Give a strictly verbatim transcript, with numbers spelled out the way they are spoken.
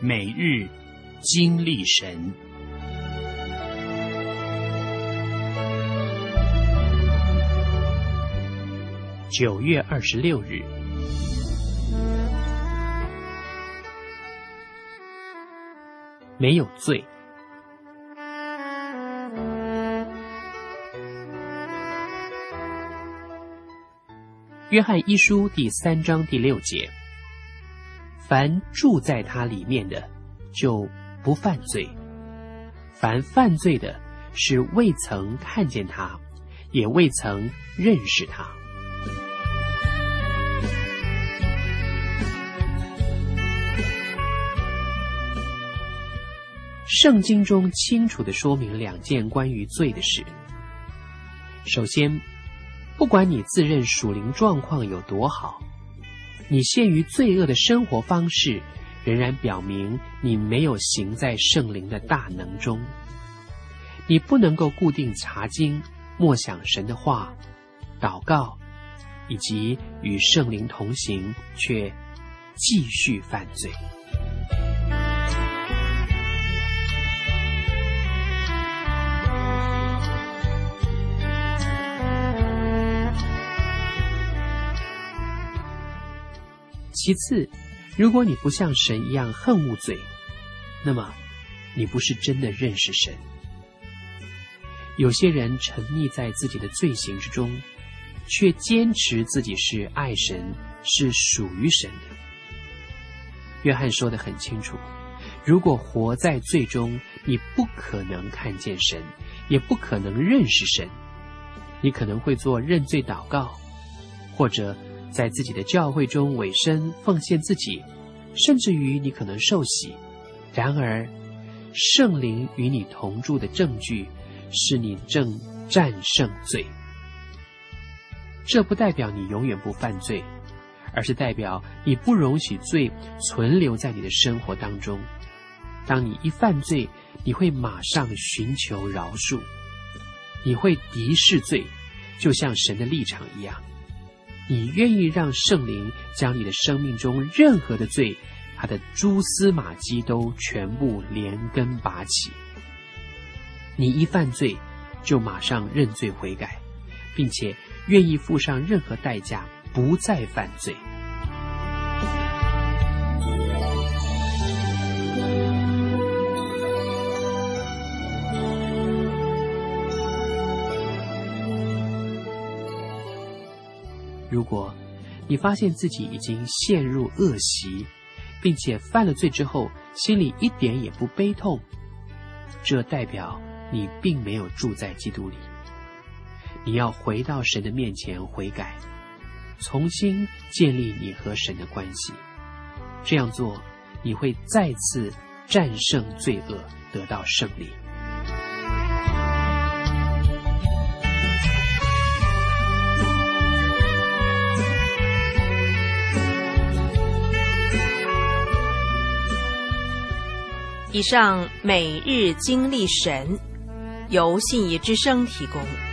每日经历神。九月二十六日，没有罪。约翰一书第三章第六节，凡住在他里面的，就不犯罪；凡犯罪的，是未曾看见他，也未曾认识他。圣经中清楚地说明两件关于罪的事。首先，不管你自认属灵状况有多好，你陷于罪恶的生活方式，仍然表明你没有行在圣灵的大能中。你不能够固定查经、默想神的话、祷告，以及与圣灵同行，却继续犯罪。其次，如果你不像神一样恨恶罪，那么你不是真的认识神。有些人沉溺在自己的罪行之中，却坚持自己是爱神，是属于神的。约翰说得很清楚，如果活在罪中，你不可能看见神，也不可能认识神。你可能会做认罪祷告，或者在自己的教会中委身奉献自己，甚至于你可能受洗。然而，圣灵与你同住的证据是你正战胜罪。这不代表你永远不犯罪，而是代表你不容许罪存留在你的生活当中。当你一犯罪，你会马上寻求饶恕，你会敌视罪，就像神的立场一样。你愿意让圣灵将你的生命中任何的罪，他的蛛丝马迹都全部连根拔起。你一犯罪，就马上认罪悔改，并且愿意付上任何代价，不再犯罪。如果你发现自己已经陷入恶习，并且犯了罪之后心里一点也不悲痛，这代表你并没有住在基督里。你要回到神的面前悔改，重新建立你和神的关系。这样做，你会再次战胜罪恶，得到胜利。 以上每日经历神，由信义之声提供。